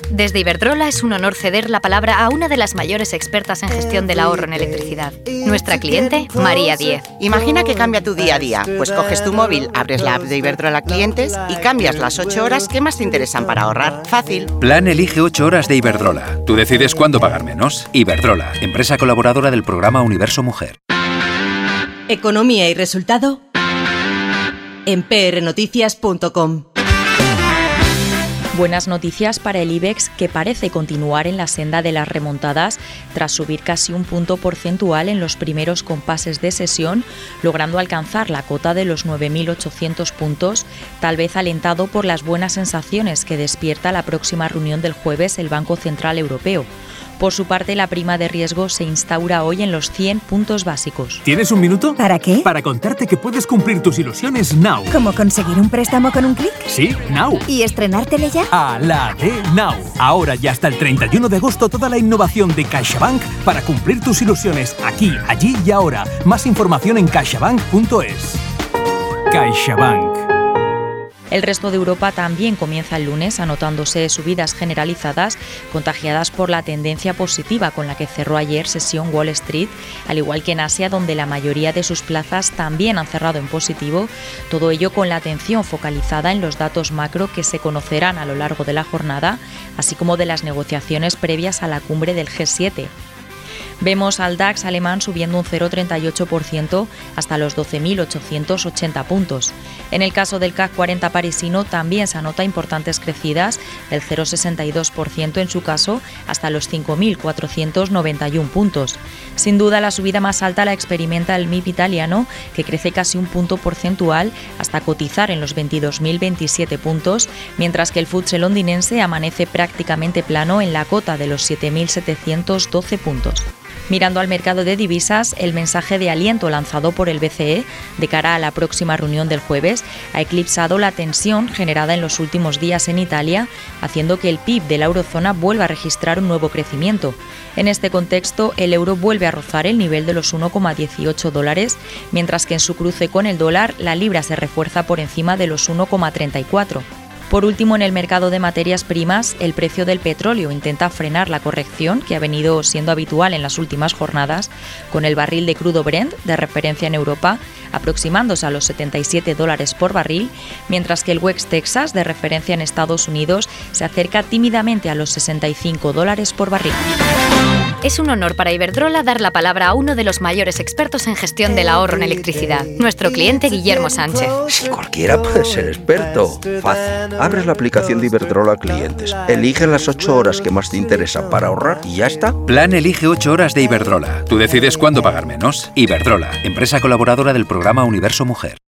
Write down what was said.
Desde Iberdrola es un honor ceder la palabra a una de las mayores expertas en gestión del ahorro en electricidad. Nuestra cliente, María Diez. Imagina que cambia tu día a día. Pues coges tu móvil, abres la app de Iberdrola Clientes y cambias las 8 horas que más te interesan para ahorrar. Fácil. Plan Elige 8 horas de Iberdrola. Tú decides cuándo pagar menos. Iberdrola, empresa colaboradora del programa Universo Mujer. Economía y resultado en prnoticias.com. Buenas noticias para el IBEX, que parece continuar en la senda de las remontadas tras subir casi un punto porcentual en los primeros compases de sesión, logrando alcanzar la cota de los 9.800 puntos, tal vez alentado por las buenas sensaciones que despierta la próxima reunión del jueves el Banco Central Europeo. Por su parte, la prima de riesgo se instaura hoy en los 100 puntos básicos. ¿Tienes un minuto? ¿Para qué? Para contarte que puedes cumplir tus ilusiones now. ¿Cómo conseguir un préstamo con un clic? Sí, now. ¿Y estrenártele ya? A la de now. Ahora y hasta el 31 de agosto toda la innovación de CaixaBank para cumplir tus ilusiones aquí, allí y ahora. Más información en caixabank.es. CaixaBank. El resto de Europa también comienza el lunes anotándose subidas generalizadas contagiadas por la tendencia positiva con la que cerró ayer sesión Wall Street, al igual que en Asia, donde la mayoría de sus plazas también han cerrado en positivo, todo ello con la atención focalizada en los datos macro que se conocerán a lo largo de la jornada, así como de las negociaciones previas a la cumbre del G7. Vemos al DAX alemán subiendo un 0,38% hasta los 12.880 puntos. En el caso del CAC 40 parisino también se anota importantes crecidas, del 0,62% en su caso hasta los 5.491 puntos. Sin duda la subida más alta la experimenta el MIB italiano, que crece casi un punto porcentual hasta cotizar en los 22.027 puntos, mientras que el FTSE londinense amanece prácticamente plano en la cota de los 7.712 puntos. Mirando al mercado de divisas, el mensaje de aliento lanzado por el BCE de cara a la próxima reunión del jueves ha eclipsado la tensión generada en los últimos días en Italia, haciendo que el PIB de la eurozona vuelva a registrar un nuevo crecimiento. En este contexto, el euro vuelve a rozar el nivel de los 1,18 dólares, mientras que en su cruce con el dólar, la libra se refuerza por encima de los 1,34. Por último, en el mercado de materias primas, el precio del petróleo intenta frenar la corrección que ha venido siendo habitual en las últimas jornadas, con el barril de crudo Brent, de referencia en Europa, aproximándose a los $77 por barril, mientras que el West Texas, de referencia en Estados Unidos, se acerca tímidamente a los $65 por barril. Es un honor para Iberdrola dar la palabra a uno de los mayores expertos en gestión del ahorro en electricidad, nuestro cliente Guillermo Sánchez. Si cualquiera puede ser experto. Fácil. Abres la aplicación de Iberdrola Clientes, eliges las 8 horas que más te interesan para ahorrar y ya está. Plan Elige 8 horas de Iberdrola. Tú decides cuándo pagar menos. Iberdrola, empresa colaboradora del programa Universo Mujer.